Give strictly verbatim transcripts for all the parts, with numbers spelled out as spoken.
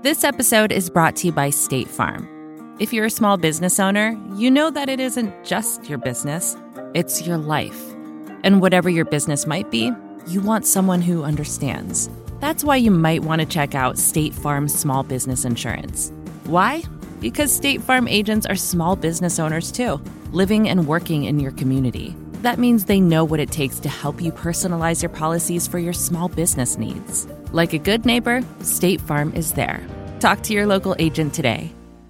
This episode is brought to you by State Farm. If you're a small business owner, you know that it isn't just your business, it's your life. And whatever your business might be, you want someone who understands. That's why you might want to check out State Farm Small Business Insurance. Why? Because State Farm agents are small business owners too, living and working in your community. That means they know what it takes to help you personalize your policies for your small business needs. Like a good neighbor, State Farm is there. Talk to your local agent today.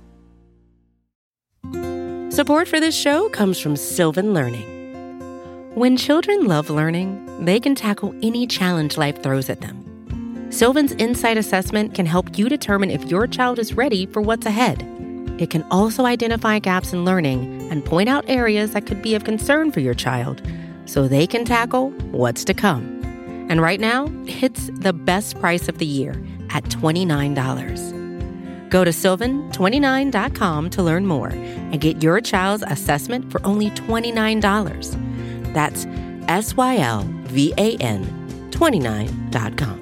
Support for this show comes from Sylvan Learning. When children love learning, they can tackle any challenge life throws at them. Sylvan's Insight Assessment can help you determine if your child is ready for what's ahead. It can also identify gaps in learning and point out areas that could be of concern for your child so they can tackle what's to come. And right now, it's the best price of the year at twenty-nine dollars. Go to sylvan twenty-nine dot com to learn more and get your child's assessment for only twenty-nine dollars. That's S Y L V A N twenty-nine dot com.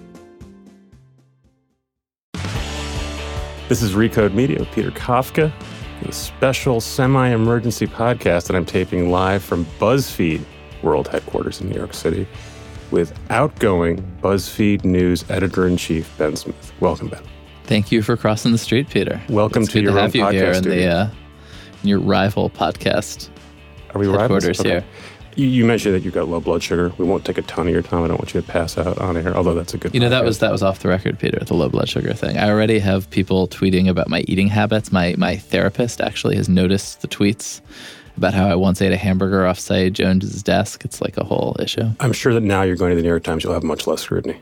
This is Recode Media with Peter Kafka, a special semi-emergency podcast that I'm taping live from BuzzFeed World Headquarters in New York City with outgoing BuzzFeed News Editor-in-Chief Ben Smith. Welcome, Ben. Thank you for crossing the street, Peter. Welcome it's to good your to own have you podcast here in, studio. the, uh, in your rival podcast. Are we headquarters rivals? Okay. here? You, you mentioned that you've got low blood sugar. We won't take a ton of your time. I don't want you to pass out on air, although that's a good You know, podcast. that was that was off the record, Peter, the low blood sugar thing. I already have people tweeting about my eating habits. My my therapist actually has noticed the tweets about how I once ate a hamburger off Saeed Jones's desk. It's like a whole issue. I'm sure that now you're going to the New York Times, you'll have much less scrutiny.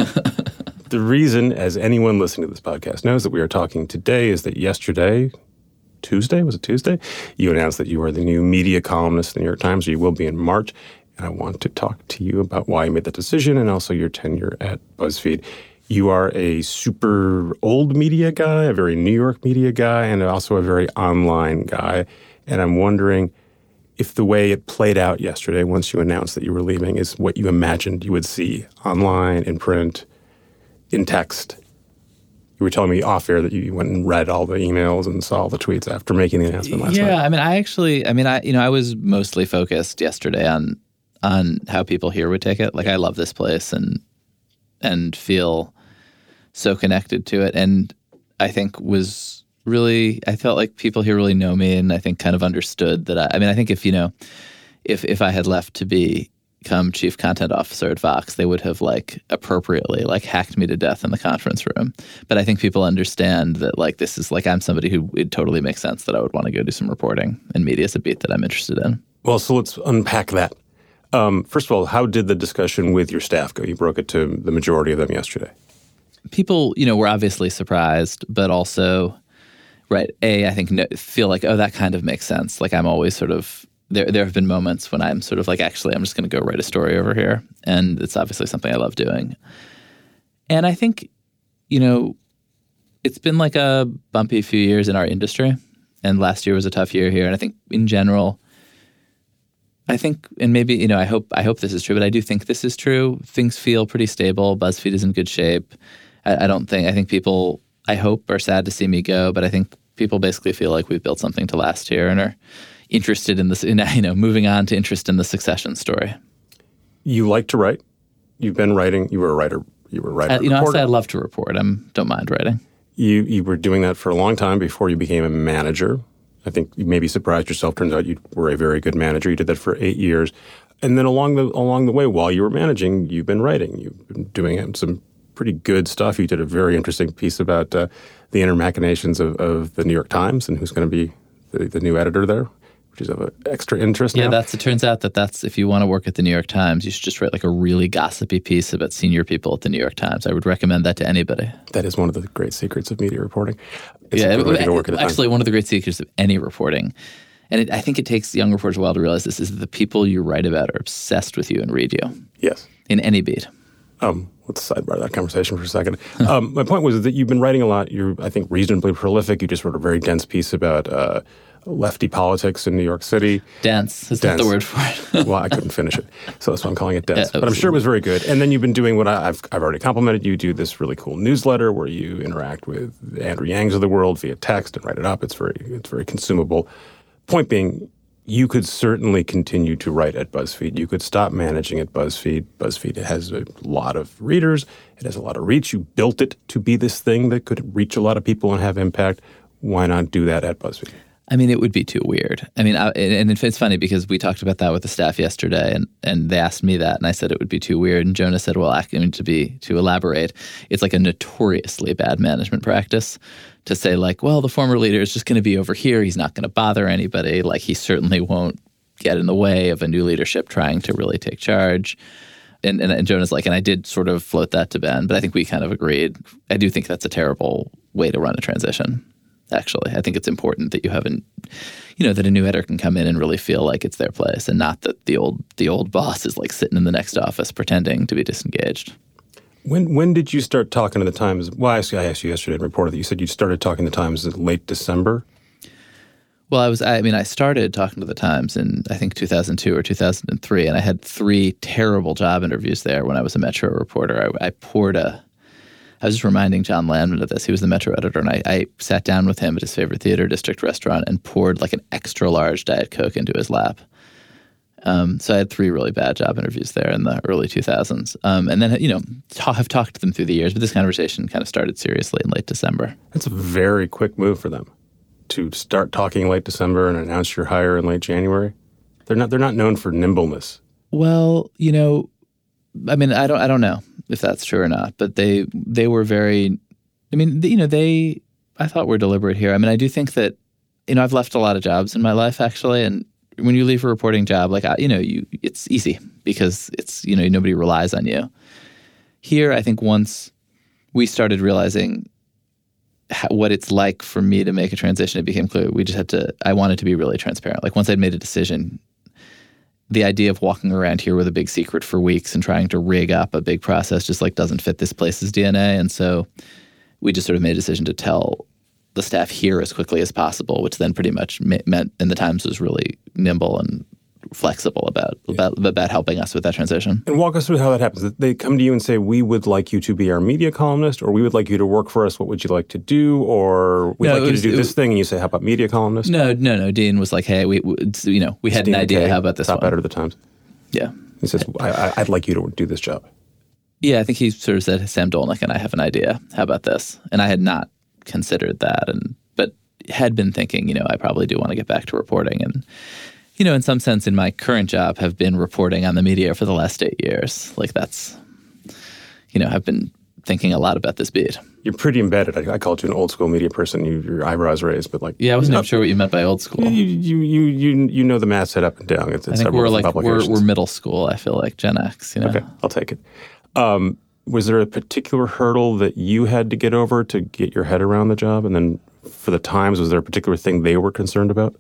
The reason, as anyone listening to this podcast knows, that we are talking today is that yesterday, Tuesday, was it Tuesday? You announced that you are the new media columnist in the New York Times, or you will be in March. And I want to talk to you about why you made that decision and also your tenure at BuzzFeed. You are a super old media guy, a very New York media guy, and also a very online guy. And I'm wondering if the way it played out yesterday, once you announced that you were leaving, is what you imagined you would see online, in print, in text. You were telling me off air that you went and read all the emails and saw all the tweets after making the announcement last yeah, night. Yeah, I mean, I actually, I mean, I, you know, I was mostly focused yesterday on on how people here would take it. Like, I love this place and and feel so connected to it, and I think was really, I felt like people here really know me, and I think kind of understood that. I, I mean, I think if you know, if if I had left to be become chief content officer at Vox, they would have like appropriately like hacked me to death in the conference room. But I think people understand that like this is like I'm somebody who it totally makes sense that I would want to go do some reporting, and media is a beat that I'm interested in. Well, so let's unpack that. Um, first of all, how did the discussion with your staff go? You broke it to the majority of them yesterday. People, you know, were obviously surprised, but also, right, A, I think no, feel like, oh, that kind of makes sense. Like I'm always sort of There there have been moments when I'm sort of like, actually, I'm just going to go write a story over here. And it's obviously something I love doing. And I think, you know, it's been like a bumpy few years in our industry. And last year was a tough year here. And I think in general, I think, and maybe, you know, I hope I hope this is true, but I do think this is true. Things feel pretty stable. BuzzFeed is in good shape. I, I don't think, I think people, I hope, are sad to see me go. But I think people basically feel like we've built something to last here and are interested in this, in, you know, moving on to interest in the succession story. You like to write. You've been writing. You were a writer. You were a writer. I, you know, reporter. honestly, I love to report. I don't mind writing. You you were doing that for a long time before you became a manager. I think you maybe surprised yourself. Turns out you were a very good manager. You did that for eight years, and then along the along the way, while you were managing, you've been writing. You've been doing some pretty good stuff. You did a very interesting piece about uh, the inner machinations of, of the New York Times and who's going to be the, the new editor there, which is of an extra interest yeah, now. that's, it turns out that that's, if you want to work at the New York Times, you should just write like a really gossipy piece about senior people at the New York Times. I would recommend that to anybody. That is one of the great secrets of media reporting. It's yeah, a good way to go work at the actually Times. one of the great secrets of any reporting. And it, I think it takes young reporters a while to realize this, is that the people you write about are obsessed with you and read you. Yes. In any beat. Um, let's sidebar that conversation for a second. Um, my point was that you've been writing a lot. You're, I think, reasonably prolific. You just wrote a very dense piece about uh, lefty politics in New York City. Dense is Dense. not the word for it. Well, I couldn't finish it, so that's why I'm calling it dense. Yeah, but I'm sure it was very good. And then you've been doing what I, I've I've already complimented you. Do this really cool newsletter where you interact with Andrew Yangs of the world via text and write it up. It's very it's very consumable. Point being, you could certainly continue to write at BuzzFeed. You could stop managing at BuzzFeed. BuzzFeed has a lot of readers. It has a lot of reach. You built it to be this thing that could reach a lot of people and have impact. Why not do that at BuzzFeed? I mean, it would be too weird. I mean, I, and it's funny because we talked about that with the staff yesterday, and, and they asked me that, and I said it would be too weird. And Jonah said, well, I mean, to be to elaborate, it's like a notoriously bad management practice to say like, well, the former leader is just going to be over here. He's not going to bother anybody. Like, he certainly won't get in the way of a new leadership trying to really take charge. And, and, and Jonah's like, and I did sort of float that to Ben, but I think we kind of agreed. I do think that's a terrible way to run a transition. Actually, I think it's important that you haven't, you know, that a new editor can come in and really feel like it's their place, and not that the old the old boss is like sitting in the next office pretending to be disengaged. When when did you start talking to the Times? Well, I asked you, I asked you yesterday and reported that you said you started talking to the Times in late December. Well, I was, I mean, I started talking to the Times in, I think, two thousand two or two thousand three, and I had three terrible job interviews there when I was a Metro reporter. I, I poured a, I was just reminding John Landman of this. He was the Metro editor, and I, I sat down with him at his favorite theater district restaurant and poured like an extra large Diet Coke into his lap. Um, so I had three really bad job interviews there in the early two thousands. Um, and then, you know, ta- have talked to them through the years, but this conversation kind of started seriously in late December. That's a very quick move for them to start talking in late December and announce your hire in late January. They're not they're not known for nimbleness. Well, you know, I mean, I don't I don't know if that's true or not, but they they were very, I mean, you know, they, I thought were deliberate here. I mean, I do think that, you know, I've left a lot of jobs in my life, actually, and when you leave a reporting job, like, you know, you it's easy because it's, you know, nobody relies on you. Here, I think once we started realizing how, what it's like for me to make a transition, it became clear we just had to, I wanted to be really transparent. Like, once I'd made a decision, the idea of walking around here with a big secret for weeks and trying to rig up a big process just like doesn't fit this place's D N A. And so we just sort of made a decision to tell the staff here as quickly as possible, which then pretty much ma- meant, and the Times was really nimble and flexible about, yeah. about about helping us with that transition. And walk us through how that happens. They come to you and say, we would like you to be our media columnist, or we would like you to work for us. What would you like to do? Or we'd no, like was, you to do this was, thing. And you say, how about media columnist? No, no, no. Dean was like, hey, we, we you know, we had Dean an idea. Okay, how about this top one? Editor of the Times. Yeah. He says, I, I'd like you to do this job. Yeah, I think he sort of said, Sam Dolnick and I have an idea. How about this? And I had not considered that, and but had been thinking, you know, I probably do want to get back to reporting. And, you know, in some sense, in my current job, have been reporting on the media for the last eight years. Like, that's, you know, I've been thinking a lot about this beat. You're pretty embedded. I, I called you an old school media person. You, your eyebrows raised, but like, yeah, I wasn't even sure what you meant by old school. You you you you, you know the masthead up and down. It's, it's I think we're like we're, we're middle school. I feel like Gen X. You know? Okay, I'll take it. Um, was there a particular hurdle that you had to get over to get your head around the job? And then for the Times, was there a particular thing they were concerned about?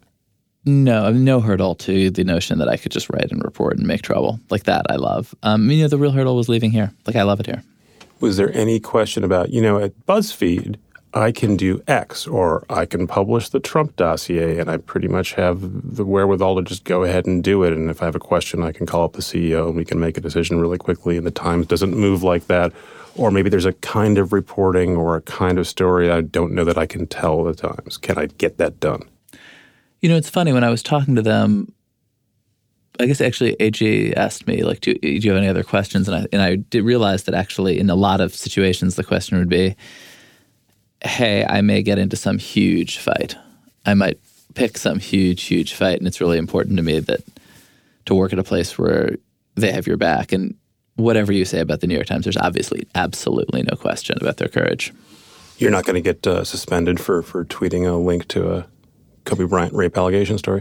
No, no hurdle to the notion that I could just write and report and make trouble. Like that, I love. Um, you know, the real hurdle was leaving here. Like, I love it here. Was there any question about, you know, at BuzzFeed, I can do X, or I can publish the Trump dossier, and I pretty much have the wherewithal to just go ahead and do it. And if I have a question, I can call up the C E O and we can make a decision really quickly. And the Times doesn't move like that. Or maybe there's a kind of reporting or a kind of story I don't know that I can tell the Times. Can I get that done? You know, it's funny. When I was talking to them, I guess actually A G asked me, like, do, do you have any other questions? And I, and I did realize that actually in a lot of situations, the question would be, hey, I may get into some huge fight. I might pick some huge, huge fight, and it's really important to me that to work at a place where they have your back. And whatever you say about the New York Times, there's obviously absolutely no question about their courage. You're not going to get uh, suspended for, for tweeting a link to a Kobe Bryant rape allegation story,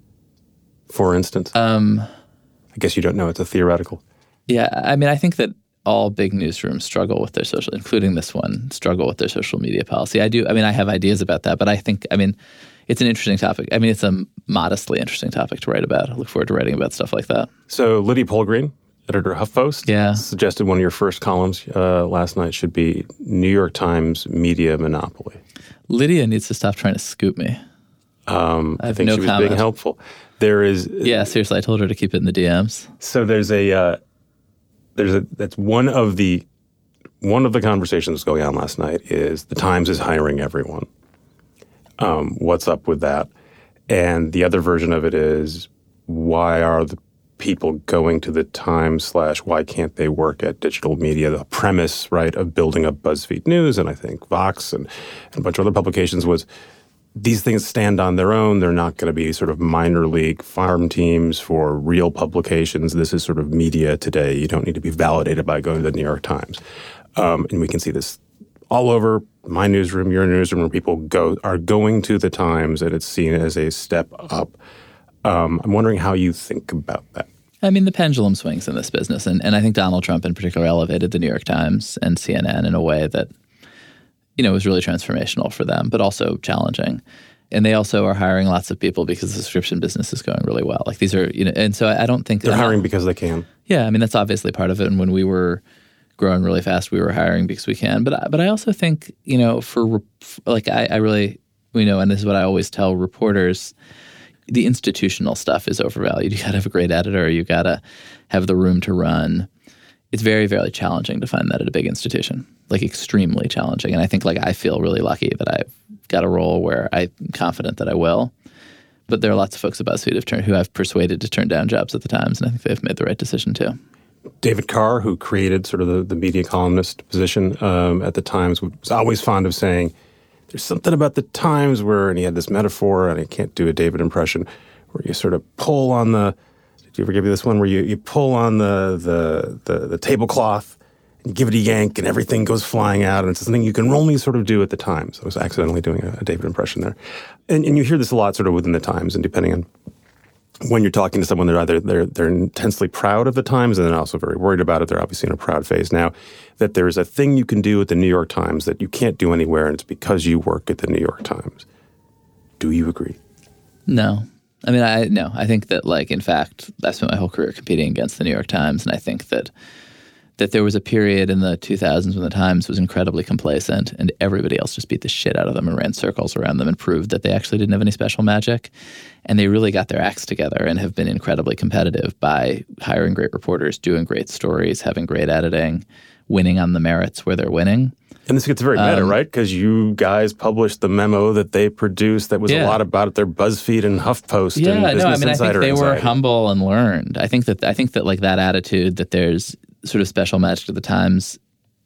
for instance? Um, I guess you don't know. It's a theoretical. Yeah, I mean, I think that all big newsrooms struggle with their social, including this one, struggle with their social media policy. I do. I mean, I have ideas about that, but I think, I mean, it's an interesting topic. I mean, it's a modestly interesting topic to write about. I look forward to writing about stuff like that. So Lydia Polgreen, editor of HuffPost, yeah. suggested one of your first columns uh, last night should be New York Times media monopoly. Lydia needs to stop trying to scoop me. Um, I, I think no she was comment. being helpful. There is Yeah, seriously, I told her to keep it in the D Ms. So there's a uh, there's a that's one of the one of the conversations going on last night is the Times is hiring everyone. Um, what's up with that? And the other version of it is, why are the people going to the Times slash why can't they work at digital media? The premise, right, of building up BuzzFeed News and I think Vox and, and a bunch of other publications was these things stand on their own. They're not going to be sort of minor league farm teams for real publications. This is sort of media today. You don't need to be validated by going to the New York Times. Um, and we can see this all over my newsroom, your newsroom, where people go are going to the Times, and it's seen as a step up. Um, I'm wondering how you think about that. I mean, the pendulum swings in this business. And, and I think Donald Trump in particular elevated the New York Times and C N N in a way that, you know, was really transformational for them, but also challenging. And they also are hiring lots of people because the subscription business is going really well. Like these are, you know, and so I don't think they're that, hiring because they can. Yeah, I mean, that's obviously part of it. And when we were growing really fast, we were hiring because we can. But but I also think, you know, for like I, I really, you know, and this is what I always tell reporters, the institutional stuff is overvalued. You got to have a great editor. You got to have the room to run. It's very, very challenging to find that at a big institution, like extremely challenging. And I think like I feel really lucky that I've got a role where I'm confident that I will. But there are lots of folks at BuzzFeed who've turned, who I've persuaded to turn down jobs at the Times, and I think they've made the right decision too. David Carr, who created sort of the, the media columnist position um, at the Times, was always fond of saying, there's something about the Times where, and he had this metaphor, and I can't do a David impression, where you sort of pull on the, did you ever give you this one, where you, you pull on the, the, the, the tablecloth and give it a yank and everything goes flying out, and it's something you can only sort of do at the Times. I was accidentally doing a, a David impression there. And, and you hear this a lot sort of within the Times, and depending on when you're talking to someone, they're either they're they're intensely proud of the Times and they're also very worried about it. They're obviously in a proud phase now. That there is a thing you can do at the New York Times that you can't do anywhere, and it's because you work at the New York Times. Do you agree? No. I mean, I no. I think that, like, in fact, I spent my whole career competing against the New York Times, and I think that that there was a period in the two thousands when the Times was incredibly complacent and everybody else just beat the shit out of them and ran circles around them and proved that they actually didn't have any special magic. And they really got their acts together and have been incredibly competitive by hiring great reporters, doing great stories, having great editing, winning on the merits where they're winning. And this gets very meta, um, right? Because you guys published the memo that they produced that was yeah. a lot about their BuzzFeed and HuffPost yeah, and Business no, I mean, Insider I think they anxiety. were humble and learned. I think that I think that like that attitude that there's sort of special magic to the Times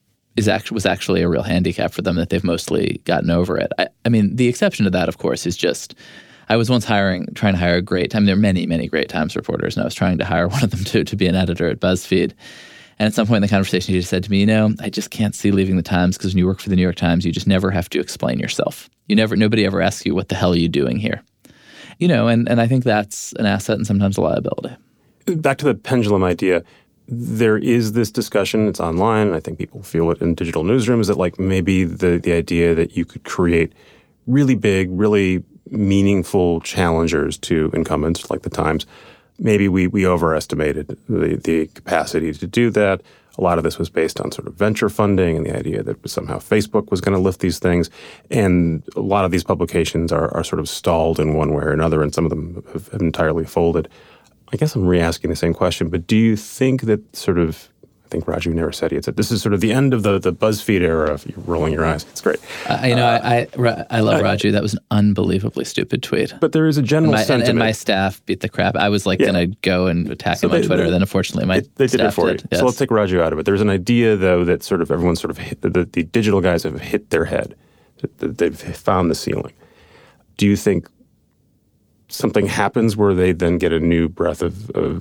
is actually was actually a real handicap for them, that they've mostly gotten over it. I, I mean, the exception to that, of course, is just I was once hiring, trying to hire a great time. There are many, many great Times reporters, and I was trying to hire one of them to to be an editor at BuzzFeed. And at some point in the conversation, he just said to me, you know, I just can't see leaving the Times because when you work for the New York Times, you just never have to explain yourself. You never, nobody ever asks you, what the hell are you doing here? You know, and, and I think that's an asset and sometimes a liability. Back to the pendulum idea. There is this discussion, it's online, and I think people feel it in digital newsrooms, that like maybe the, the idea that you could create really big, really meaningful challengers to incumbents like the Times, maybe we we overestimated the, the capacity to do that. A lot of this was based on sort of venture funding and the idea that somehow Facebook was going to lift these things. And a lot of these publications are, are sort of stalled in one way or another, and some of them have, have entirely folded. I guess I'm re-asking the same question, but do you think that sort of, I think Raju Narasetti had said, this is sort of the end of the, the BuzzFeed era, if you're rolling your eyes. It's great. Uh, you know, uh, I, I I love uh, Raju. That was an unbelievably stupid tweet. But there is a general and my, sentiment. And, and my staff beat the crap. I was like yeah. going to go and attack so him on they, Twitter. They, then unfortunately my they, they staff did it for did. you. Yes. So let's take Raju out of it. There's an idea, though, that sort of everyone sort of hit, the, the, the digital guys have hit their head. They've found the ceiling. Do you think something happens where they then get a new breath of, of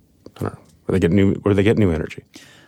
I don't know, where they get new, where they get new energy?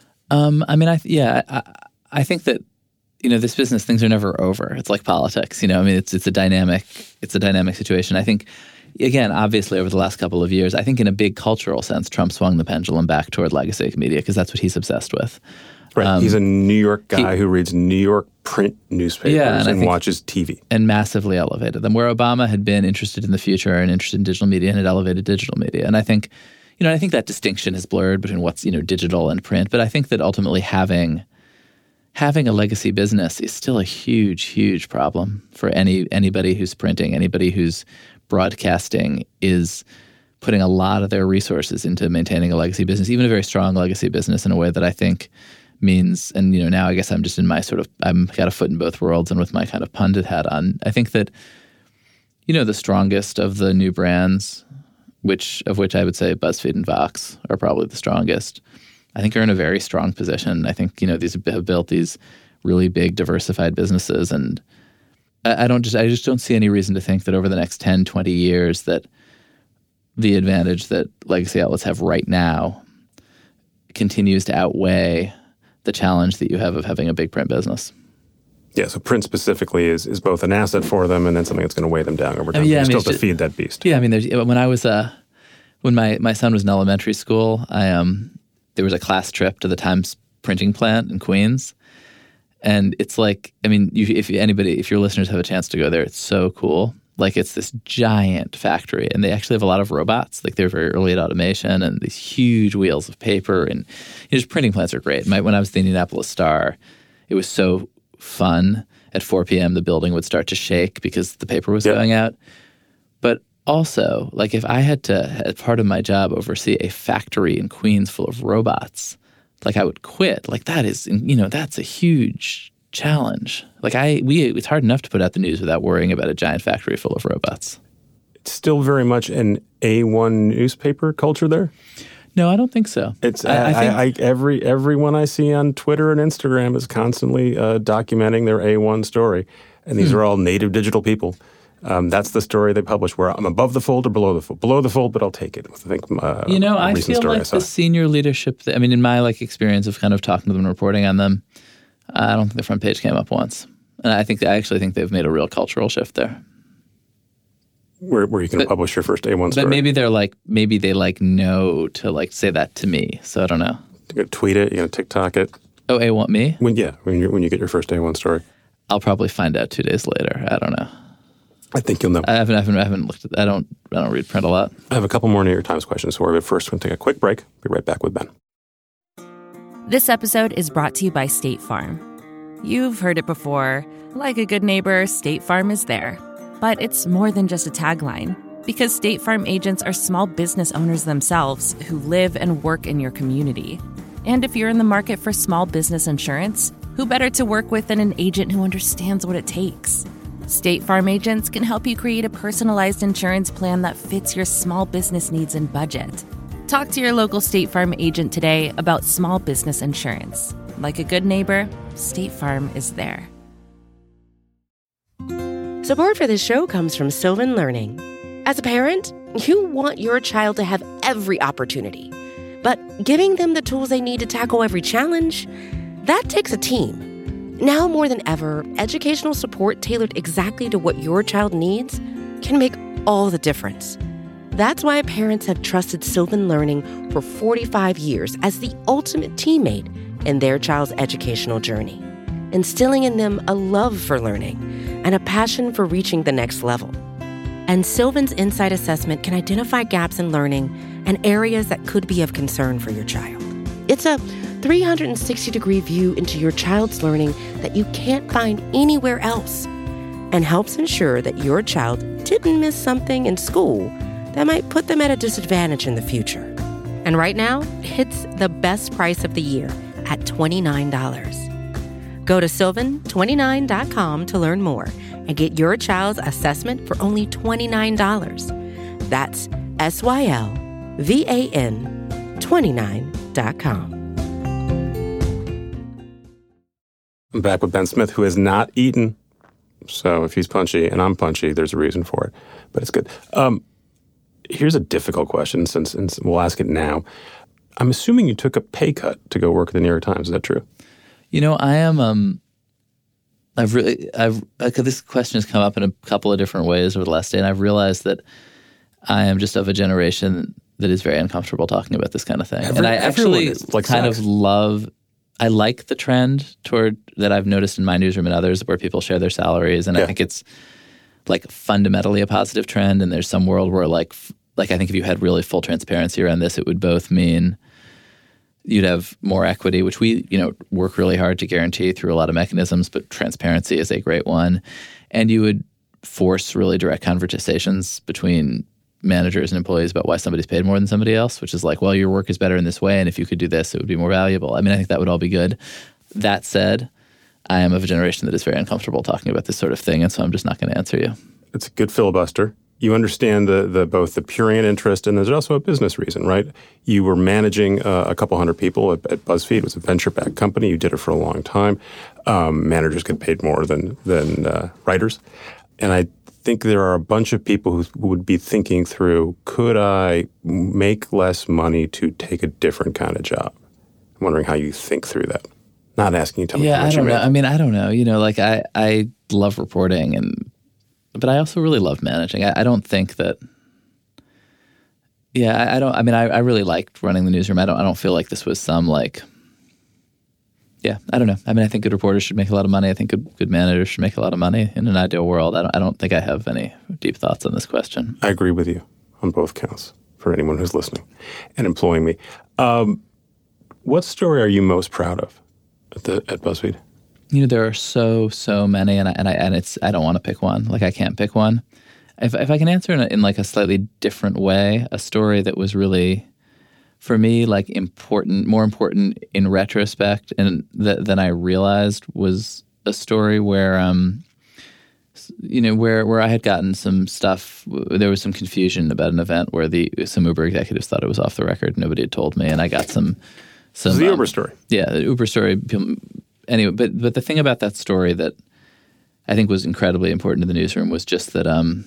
Um, I mean, I yeah, I, I think that, you know, this business, things are never over. It's like politics, you know. I mean, it's it's a dynamic, it's a dynamic situation. I think, again, obviously, over the last couple of years, I think in a big cultural sense, Trump swung the pendulum back toward legacy media because that's what he's obsessed with. Right. Um, he's a New York guy he, who reads New York print newspapers yeah, and, and watches T V. And massively elevated them. Where Obama had been interested in the future and interested in digital media and had elevated digital media. And I think, you know, I think that distinction is blurred between what's, you know, digital and print. But I think that ultimately having having a legacy business is still a huge, huge problem for any anybody who's printing, anybody who's broadcasting is putting a lot of their resources into maintaining a legacy business, even a very strong legacy business, in a way that I think means, and you know, now I guess I'm just in my sort of, I'm got a foot in both worlds, and with my kind of pundit hat on, I think that, you know, the strongest of the new brands, which of which I would say BuzzFeed and Vox are probably the strongest, I think are in a very strong position. I think, you know, these have built these really big diversified businesses, and I, I don't just, I just don't see any reason to think that over the next ten, twenty years that the advantage that legacy outlets have right now continues to outweigh the challenge that you have of having a big print business. Yeah, so print specifically is is both an asset for them and then something that's going to weigh them down over time. I mean, yeah, you I mean, still have to just, feed that beast. Yeah, I mean, there's, when I was uh, when my, my son was in elementary school, I um there was a class trip to the Times printing plant in Queens, and it's like, I mean, you, if anybody, if your listeners have a chance to go there, it's so cool. Like, it's this giant factory, and they actually have a lot of robots. Like, they're very early at automation, and these huge wheels of paper, and you know, just printing plants are great. My, when I was at the Indianapolis Star, it was so fun. At four p.m., the building would start to shake because the paper was yeah. going out. But also, like, if I had to, as part of my job, oversee a factory in Queens full of robots, like, I would quit. Like, that is, you know, that's a huge challenge. Like, I, we, it's hard enough to put out the news without worrying about a giant factory full of robots. It's still very much an A one newspaper culture there? No, I don't think so. It's I, I think I, I, every everyone I see on Twitter and Instagram is constantly uh, documenting their A one story, and these hmm. are all native digital people. Um, that's the story they publish, where I'm above the fold or below the fold. Below the fold, but I'll take it. I think uh, you know, a I feel like I the senior leadership. I mean, in my like experience of kind of talking to them and reporting on them, I don't think the front page came up once, and I think I actually think they've made a real cultural shift there. Where, where you can but, publish your first A one story. But maybe they're like, maybe they like know to like say that to me. So I don't know. You're going to tweet it, you're going to TikTok it. Oh, A one me? When, yeah, when, you're, when you get your first A one story. I'll probably find out two days later. I don't know. I think you'll know. I haven't, I haven't, I haven't looked at, I don't, I don't read print a lot. I have a couple more New York Times questions for you, but first we're going to take a quick break. Be right back with Ben. This episode is brought to you by State Farm. You've heard it before. Like a good neighbor, State Farm is there. But it's more than just a tagline. Because State Farm agents are small business owners themselves who live and work in your community. And if you're in the market for small business insurance, who better to work with than an agent who understands what it takes? State Farm agents can help you create a personalized insurance plan that fits your small business needs and budget. Talk to your local State Farm agent today about small business insurance. Like a good neighbor, State Farm is there. Support for this show comes from Sylvan Learning. As a parent, you want your child to have every opportunity, but giving them the tools they need to tackle every challenge, that takes a team. Now more than ever, educational support tailored exactly to what your child needs can make all the difference. That's why parents have trusted Sylvan Learning for forty-five years as the ultimate teammate in their child's educational journey, instilling in them a love for learning and a passion for reaching the next level. And Sylvan's Insight Assessment can identify gaps in learning and areas that could be of concern for your child. It's a three hundred sixty degree view into your child's learning that you can't find anywhere else, and helps ensure that your child didn't miss something in school that might put them at a disadvantage in the future. And right now, it's the best price of the year at twenty-nine dollars. Go to sylvan twenty-nine dot com to learn more and get your child's assessment for only twenty-nine dollars. That's S Y L V A N twenty-nine dot com. I'm back with Ben Smith, who has not eaten. So if he's punchy and I'm punchy, there's a reason for it. But it's good. Um, here's a difficult question, since, since we'll ask it now. I'm assuming you took a pay cut to go work at the New York Times. Is that true? You know, I am. Um, I've really. I've. Uh, this question has come up in a couple of different ways over the last day, and I've realized that I am just of a generation that is very uncomfortable talking about this kind of thing. Every, and I actually like kind sex. of love. I like the trend toward that I've noticed in my newsroom and others, where people share their salaries, and yeah. I think it's like fundamentally a positive trend. And there's some world where, like, like I think if you had really full transparency around this, it would both mean You'd have more equity, which we, you know, work really hard to guarantee through a lot of mechanisms, but transparency is a great one. And you would force really direct conversations between managers and employees about why somebody's paid more than somebody else, which is like, well, your work is better in this way, and if you could do this, it would be more valuable. I mean, I think that would all be good. That said, I am of a generation that is very uncomfortable talking about this sort of thing, and so I'm just not going to answer you. It's a good filibuster. You understand the, the both the prurient interest and there's also a business reason, right? You were managing uh, a couple hundred people at, at BuzzFeed. It was a venture-backed company. You did it for a long time. Um, managers get paid more than than uh, writers. And I think there are a bunch of people who, who would be thinking through, could I make less money to take a different kind of job? I'm wondering how you think through that. Not asking you to tell me yeah, how much I don't you know. make. I mean, I don't know. You know, like I, I love reporting and But I also really love managing. I, I don't think that. Yeah, I, I don't. I mean, I, I really liked running the newsroom. I don't. I don't feel like this was some like. Yeah, I don't know. I mean, I think good reporters should make a lot of money. I think good good managers should make a lot of money. In an ideal world, I don't. I don't think I have any deep thoughts on this question. I agree with you on both counts. For anyone who's listening and employing me, um, what story are you most proud of at the at BuzzFeed? You know, there are so, so many, and I, and I and it's I don't want to pick one. Like I can't pick one. If if I can answer in, a, in like a slightly different way, a story that was really, for me, like important, more important in retrospect, and th- than I realized was a story where, um, you know, where where I had gotten some stuff. There was some confusion about an event where the some Uber executives thought it was off the record. Nobody had told me, and I got some. some the um, Uber story. Yeah, the Uber story. Anyway, but but the thing about that story that I think was incredibly important to the newsroom was just that, um,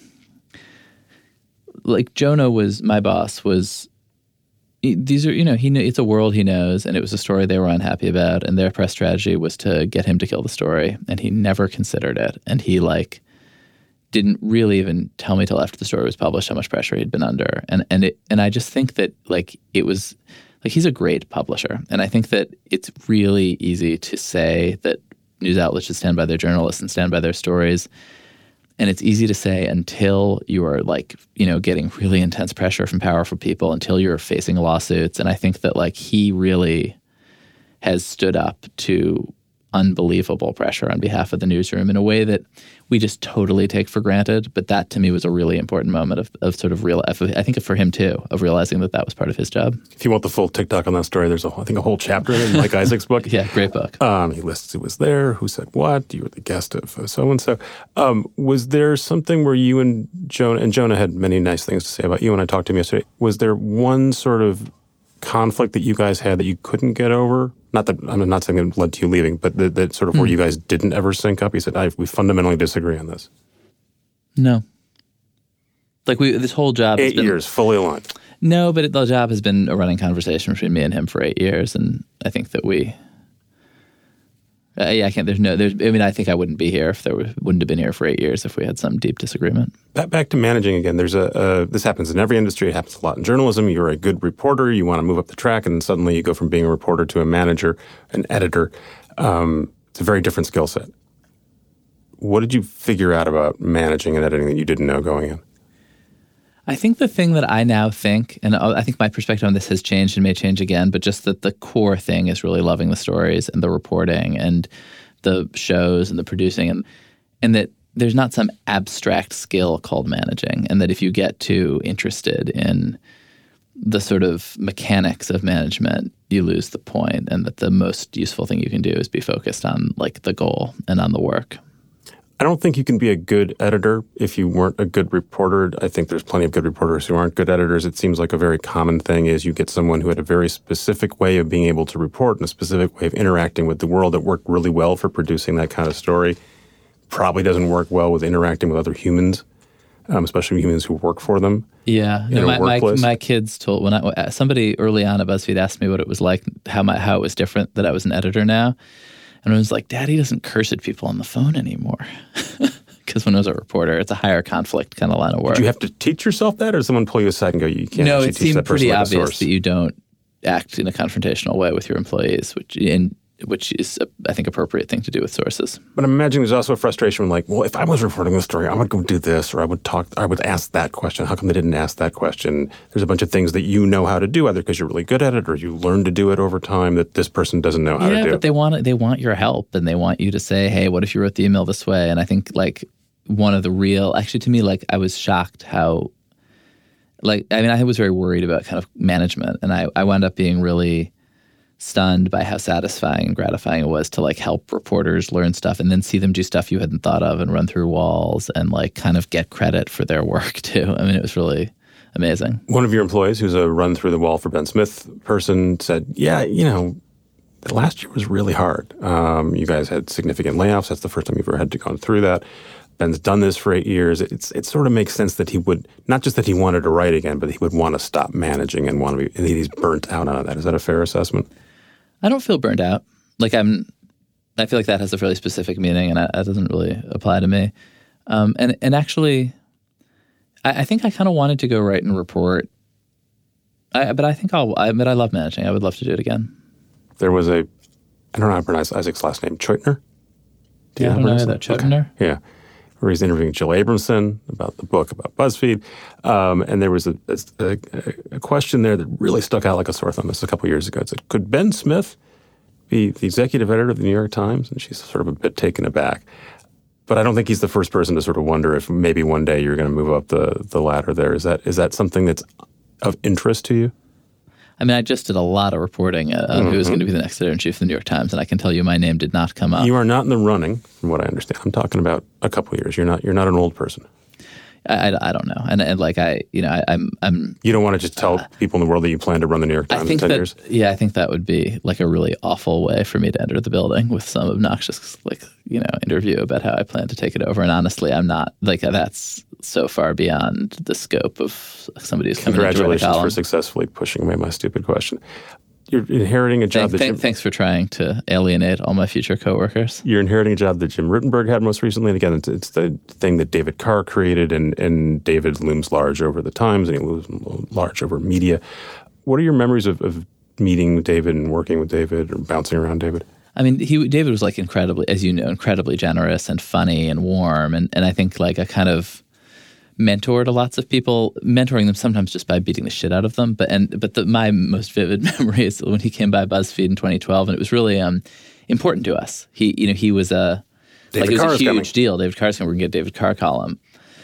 like Jonah was my boss was. He, these are you know he knew, it's a world he knows, and it was a story they were unhappy about, and their press strategy was to get him to kill the story, and he never considered it, and he like didn't really even tell me till after the story was published how much pressure he'd been under, and and it and I just think that like it was. Like he's a great publisher, and I think that it's really easy to say that news outlets should stand by their journalists and stand by their stories, and it's easy to say until you are like you know getting really intense pressure from powerful people, until you're facing lawsuits, and I think that like he really has stood up to unbelievable pressure on behalf of the newsroom in a way that we just totally take for granted. But that to me was a really important moment of, of sort of real, I think for him too, of realizing that that was part of his job. If you want the full TikTok on that story, there's a, I think a whole chapter in Mike Isaac's book. Yeah, great book. Um, he lists who was there, who said what, you were the guest of uh, so-and-so. Um, was there something where you and Jonah, and Jonah had many nice things to say about you when I talked to him yesterday, was there one sort of conflict that you guys had that you couldn't get over? Not that, I'm not saying it led to you leaving, but that, that sort of mm. where you guys didn't ever sync up? He said, I, we fundamentally disagree on this. No. Like we, this whole job Eight has been, years, fully aligned. No, but it, the job has been a running conversation between me and him for eight years, and I think that we, uh, yeah, I can't, there's no, there's, I mean, I think I wouldn't be here if there was, wouldn't have been here for eight years if we had some deep disagreement. Back, back to managing again, there's a, uh, this happens in every industry, it happens a lot in journalism. You're a good reporter, you want to move up the track, and suddenly you go from being a reporter to a manager, an editor. Um, it's a very different skill set. What did you figure out about managing and editing that you didn't know going in? I think the thing that I now think, and I think my perspective on this has changed and may change again, but just that the core thing is really loving the stories and the reporting and the shows and the producing, and and that there's not some abstract skill called managing, and that if you get too interested in the sort of mechanics of management, you lose the point, and that the most useful thing you can do is be focused on like the goal and on the work. I don't think you can be a good editor if you weren't a good reporter. I think there's plenty of good reporters who aren't good editors. It seems like a very common thing is you get someone who had a very specific way of being able to report and a specific way of interacting with the world that worked really well for producing that kind of story. Probably doesn't work well with interacting with other humans, um, especially humans who work for them. Yeah, in my, a my workplace. my kids told when I somebody early on at BuzzFeed asked me what it was like, how my how it was different that I was an editor now. And I was like, Daddy doesn't curse at people on the phone anymore. Because when I was a reporter, it's a higher conflict kind of line of work. Did you have to teach yourself that, or does someone pull you aside and go, you can't no, actually it teach that seemed person pretty like a obvious source? that you don't act in a confrontational way with your employees. Which, and which is, a, I think, appropriate thing to do with sources. But I'm imagining there's also a frustration when, like, well, if I was reporting this story, I would go do this, or I would talk, I would ask that question. How come they didn't ask that question? There's a bunch of things that you know how to do, either because you're really good at it or you learn to do it over time that this person doesn't know how yeah, to do. Yeah, but they want they want your help, and they want you to say, hey, what if you wrote the email this way? And I think, like, one of the real, actually, to me, like, I was shocked how, like, I mean, I was very worried about kind of management, and I, I wound up being really stunned by how satisfying and gratifying it was to like help reporters learn stuff and then see them do stuff you hadn't thought of and run through walls and like kind of get credit for their work too. I mean, it was really amazing. One of your employees, who's a run through the wall for Ben Smith person, said, yeah, you know, last year was really hard. Um, you guys had significant layoffs. That's the first time you've ever had to go through that. Ben's done this for eight years. It's, it sort of makes sense that he would, not just that he wanted to write again, but he would want to stop managing and want to be, and he's burnt out on that. Is that a fair assessment? I don't feel burnt out. Like I'm, I feel like that has a fairly specific meaning, and that doesn't really apply to me. Um, and and actually, I, I think I kind of wanted to go write and report. I, but I think I'll. I, but I love managing. I would love to do it again. There was a, I don't know how to pronounce Isaac's last name, Choitner. Do you yeah, know I don't know that Choitner. Okay. Yeah, where he's interviewing Jill Abramson about the book about BuzzFeed, um, and there was a, a, a question there that really stuck out like a sore thumb. This was a couple years ago. It said, could Ben Smith be the executive editor of the New York Times? And she's sort of a bit taken aback. But I don't think he's the first person to sort of wonder if maybe one day you're going to move up the, the ladder there. Is that is that something that's of interest to you? I mean, I just did a lot of reporting on mm-hmm. who was going to be the next editor-in-chief of the New York Times, and I can tell you my name did not come up. You are not in the running, from what I understand. I'm talking about a couple of years. You're not You're not an old person. I, I, I don't know. And, and like I, you know, I, I'm, I'm. You don't want to just tell uh, people in the world that you plan to run the New York Times I think in ten that, years? Yeah, I think that would be like a really awful way for me to enter the building with some obnoxious, like, you know, interview about how I plan to take it over. And honestly, I'm not, like, that's so far beyond the scope of somebody who's coming into a column. Congratulations for successfully pushing away my stupid question. You're inheriting a job Thank, that th- Jim, Thanks for trying to alienate all my future coworkers. You're inheriting a job that Jim Rittenberg had most recently. And again, it's, it's the thing that David Carr created, and, and David looms large over the Times, and he looms large over media. What are your memories of, of meeting with David and working with David or bouncing around David? I mean, he David was like incredibly, as you know, incredibly generous and funny and warm. And, and I think like a kind of mentored lots of people, mentoring them sometimes just by beating the shit out of them. But and but the, my most vivid memory is when he came by BuzzFeed in twenty twelve, and it was really um, important to us. He, you know, he was a David like it was Carr's a huge coming. deal. David Carr's coming. We're gonna get David Carr column.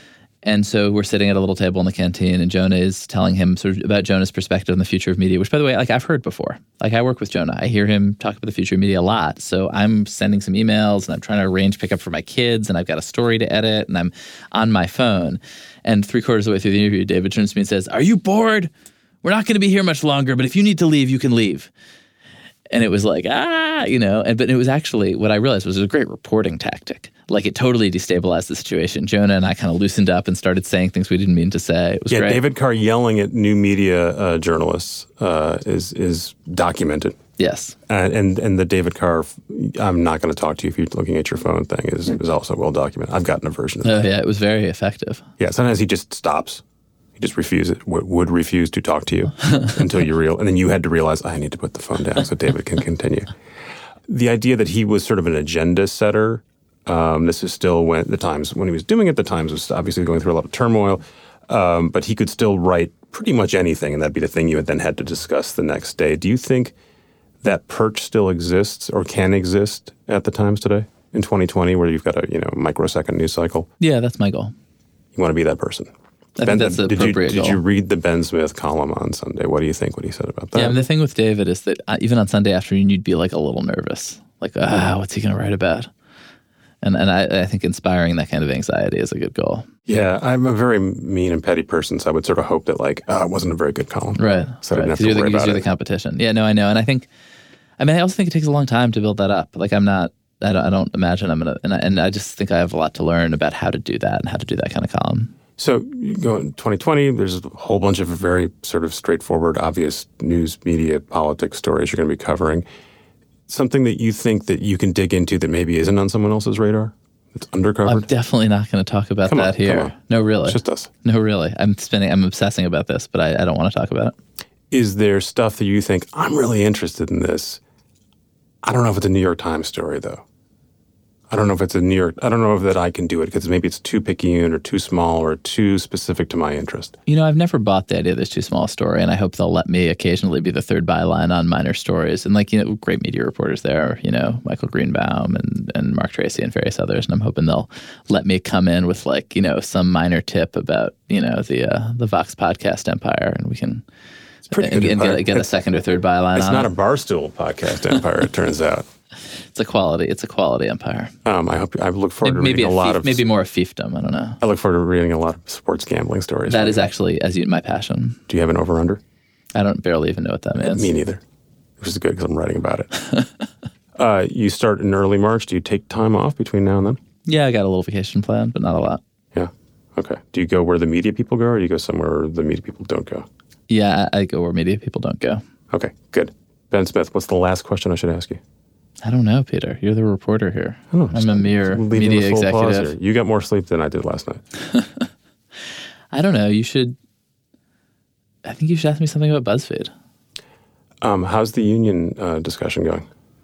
And so we're sitting at a little table in the canteen, and Jonah is telling him sort of about Jonah's perspective on the future of media, which, by the way, like I've heard before. Like I work with Jonah. I hear him talk about the future of media a lot. So I'm sending some emails, and I'm trying to arrange pickup for my kids, and I've got a story to edit, and I'm on my phone. And three quarters of the way through the interview, David turns to me and says, "Are you bored? We're not going to be here much longer, but if you need to leave, you can leave." And it was like, ah, you know, and but it was actually, what I realized was it was a great reporting tactic. Like it totally destabilized the situation. Jonah and I kind of loosened up and started saying things we didn't mean to say. It was yeah, great. David Carr yelling at new media uh, journalists uh, is is documented. Yes. Uh, and and the David Carr, I'm not going to talk to you if you're looking at your phone thing, is, is also well documented. I've gotten a version of Oh, that. yeah, it was very effective. Yeah, sometimes he just stops. He just refuses, w- would refuse to talk to you until you real, and then you had to realize, I need to put the phone down so David can continue. The idea that he was sort of an agenda setter, um, this is still when the Times, when he was doing it, the Times was obviously going through a lot of turmoil, um, but he could still write pretty much anything, and that'd be the thing you then had to discuss the next day. Do you think that perch still exists or can exist at the Times today in twenty twenty, where you've got a you know microsecond news cycle? Yeah, that's my goal. You want to be that person. I Ben, think that's the did you, appropriate did goal. you read the Ben Smith column on Sunday? What do you think what he said about that? Yeah, I mean, the thing with David is that uh, even on Sunday afternoon, you'd be like a little nervous. Like, ah, what's he going to write about? And and I, I think inspiring that kind of anxiety is a good goal. Yeah, I'm a very mean and petty person, so I would sort of hope that like, oh, it wasn't a very good column. Right. So right. I didn't have you're to the, worry about you're it. the competition. Yeah, no, I know. And I think, I mean, I also think it takes a long time to build that up. Like I'm not, I don't, I don't imagine I'm going to, and I, and I just think I have a lot to learn about how to do that and how to do that kind of column. So you go in twenty twenty, there's a whole bunch of very sort of straightforward, obvious news, media, politics stories you're going to be covering. Something that you think that you can dig into that maybe isn't on someone else's radar? That's undercovered? I'm definitely not going to talk about Come that on, here. come on. No, really. It's just us. No, really. I'm spending, I'm obsessing about this, but I, I don't want to talk about it. Is there stuff that you think, I'm really interested in this, I don't know if it's a New York Times story, though. I don't know if it's a New York, I don't know if that I can do it because maybe it's too picayune or too small or too specific to my interest. You know, I've never bought the idea that it's too small a story, and I hope they'll let me occasionally be the third byline on minor stories. And like, you know, great media reporters there, you know, Michael Greenbaum and, and Mark Tracy and various others. And I'm hoping they'll let me come in with like, you know, some minor tip about, you know, the uh, the Vox podcast empire, and we can It's pretty and, good and get, get a second or third byline It's on not it. a Barstool podcast empire, it turns out. It's a quality. It's a quality empire. Um, I hope I look forward to Maybe reading a, a lot fief, of maybe more a fiefdom. I don't know. I look forward to reading a lot of sports gambling stories. That is actually, as you, my passion. Do you have an over under? I don't barely even know what that means. Me neither, which is good because I'm writing about it. uh, you start in early March. Do you take time off between now and then? Yeah, I got a little vacation planned, but not a lot. Yeah. Okay. Do you go where the media people go, or do you go somewhere where the media people don't go? Yeah, I, I go where media people don't go. Okay, good. Ben Smith, what's the last question I should ask you? I don't know, Peter. You're the reporter here. I don't know, I'm a mere media executive. You got more sleep than I did last night. I don't know. You should. I think you should ask me something about BuzzFeed. Um, how's the union uh, discussion going?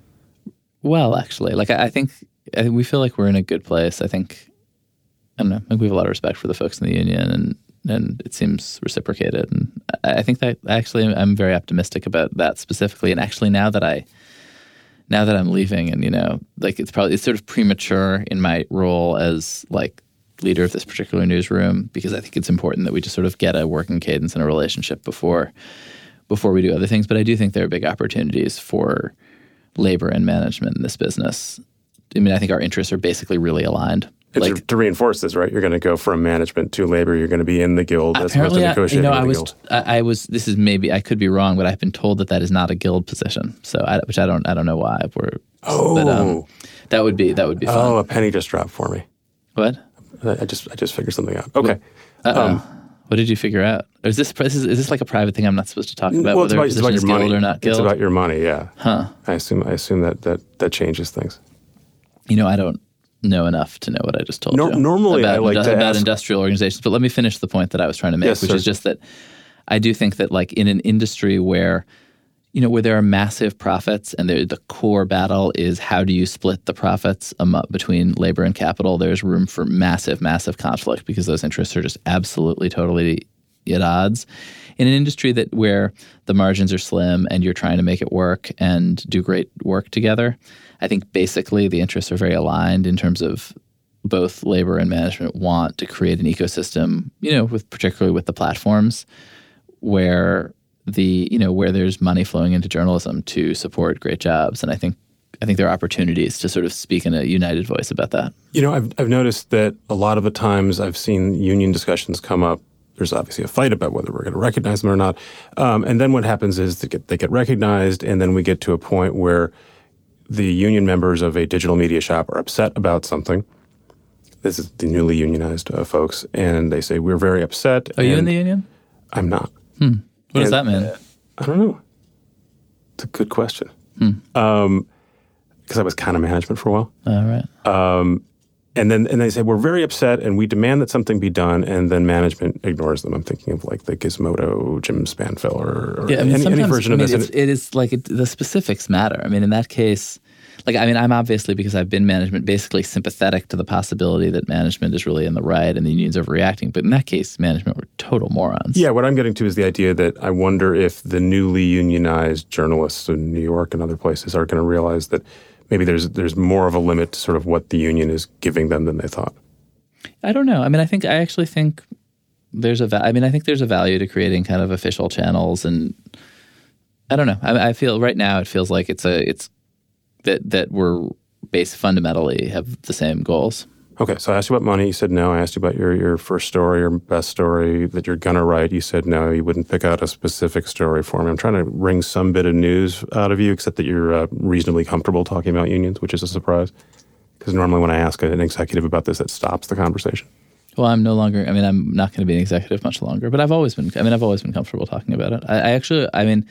Well, actually, like I, I think I think we feel like we're in a good place. I think I don't know. I think we have a lot of respect for the folks in the union, and and it seems reciprocated. And I, I think that actually I'm very optimistic about that specifically. And actually, now that I now that I'm leaving, and you know, like it's probably it's sort of premature in my role as like leader of this particular newsroom, because I think it's important that we just sort of get a working cadence and a relationship before before we do other things. But I do think there are big opportunities for labor and management in this business. I mean, I think our interests are basically really aligned. And Like, to, to reinforce this, right? You're going to go from management to labor. You're going to be in the guild as opposed to apparently, I, you negotiating know, with I the was, guild. I, I was. This is maybe I could be wrong, but I've been told that that is not a guild position. So, I, which I don't, I don't know why. We're, Oh, but, um, that would be that would be fun. oh, a penny just dropped for me. What? I just, I just figured something out. Okay. Uh-oh. What did you figure out? Or is this, is this is this like a private thing I'm not supposed to talk about? Well, it's whether about, it's about position your is guild money or not guild? It's about your money. Yeah. Huh. I assume, I assume that that that changes things. You know, I don't know enough to know what I just told Nor- you. normally about, I like to about ask- industrial organizations. But let me finish the point that I was trying to make, Yes, which sir. is just that I do think that, like, in an industry where, you know, where there are massive profits and there, the core battle is how do you split the profits um, between labor and capital, there's room for massive, massive conflict because those interests are just absolutely, totally at odds. In an industry that where the margins are slim and you're trying to make it work and do great work together, I think basically the interests are very aligned in terms of both labor and management want to create an ecosystem, you know, with particularly with the platforms where the, you know, where there's money flowing into journalism to support great jobs. And I think I think there are opportunities to sort of speak in a united voice about that. You know, I've I've noticed that a lot of the times I've seen union discussions come up. There's obviously a fight about whether we're going to recognize them or not. Um, and then what happens is they get, they get recognized, and then we get to a point where the union members of a digital media shop are upset about something. This is the newly unionized uh, folks, and they say, we're very upset. Are you in and the union? I'm not. Hmm. What does And, that mean? uh, I don't know. It's a good question. Hmm. Um, because I was kind of management for a while. All right. Um, and then and they say, we're very upset and we demand that something be done, and then management ignores them. I'm thinking of like the Gizmodo, Jim Spanfeller, or, or Yeah, I mean, any, any sometimes- version I mean, of this. It's, it is like it, the specifics matter. I mean, in that case, like, I mean, I'm obviously, because I've been management, basically sympathetic to the possibility that management is really in the right and the union's overreacting. But in that case, management were total morons. Yeah, what I'm getting to is the idea that I wonder if the newly unionized journalists in New York and other places are going to realize that maybe there's there's more of a limit to sort of what the union is giving them than they thought. I don't know. I mean, I think I actually think there's a. Va- I mean, I think there's a value to creating kind of official channels, and I don't know. I, I feel right now it feels like it's a it's that that we're based fundamentally have the same goals. Okay, so I asked you about money. You said no. I asked you about your, your first story, your best story that you're going to write. You said no, you wouldn't pick out a specific story for me. I'm trying to wring some bit of news out of you, except that you're uh, reasonably comfortable talking about unions, which is a surprise. Because normally when I ask an executive about this, it stops the conversation. Well, I'm no longer. I mean, I'm not going to be an executive much longer. But I've always been. I mean, I've always been comfortable talking about it. I, I actually. I mean.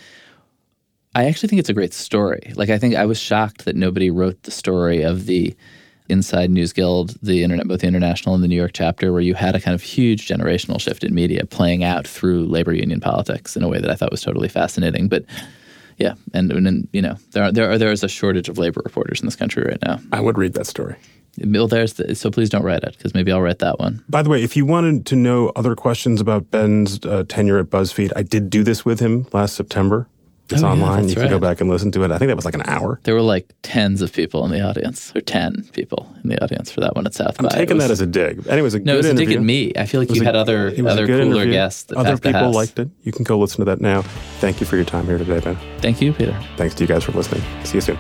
I actually think it's a great story. Like, I think I was shocked that nobody wrote the story of the Inside News Guild, the internet, both the international and the New York chapter, where you had a kind of huge generational shift in media playing out through labor union politics in a way that I thought was totally fascinating. But, Yeah, and, and you know there are, there are, there is a shortage of labor reporters in this country right now. I would read that story. Well, there's the, so please don't write it because maybe I'll write that one. By the way, if you wanted to know other questions about Ben's uh, tenure at BuzzFeed, I did do this with him last September. It's oh, online. Yeah, you can right. go back and listen to it. I think that was like an hour. There were like tens of people in the audience, or ten people in the audience for that one at South I'm by. taking was, that as a dig. Anyways, a no, good it was a interview. dig at me. I feel like you a, had other other cooler interview. guests that Other passed the people house. liked it. You can go listen to that now. Thank you for your time here today, Ben. Thank you, Peter. Thanks to you guys for listening. See you soon.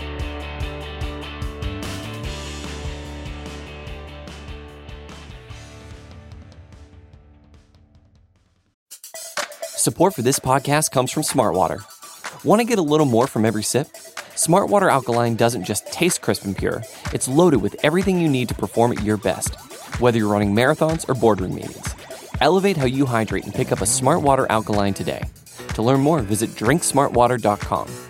Support for this podcast comes from Smartwater. Want to get a little more from every sip? Smartwater Alkaline doesn't just taste crisp and pure. It's loaded with everything you need to perform at your best, whether you're running marathons or boardroom meetings. Elevate how you hydrate and pick up a Smartwater Alkaline today. To learn more, visit drink smart water dot com.